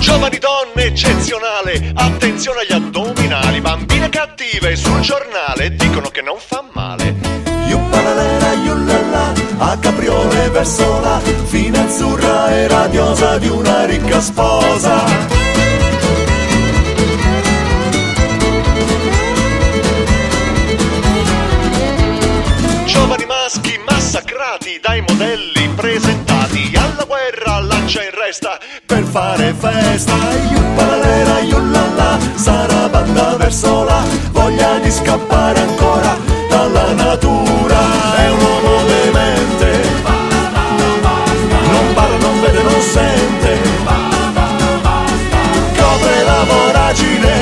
Giovani donne eccezionale, attenzione agli addominali. Bambine cattive sul giornale dicono che non fa male. Yuppalala, yullala, a capriole verso la fine azzurra e radiosa di una ricca sposa. Giovani maschi massacrati dai modelli presentati, alla guerra lancia in resta Per fare festa, yuppalala, yullala, sarabanda verso la voglia di scappare ancora dalla natura. È un uomo demente, non parla, non vede, non sente, copre la voragine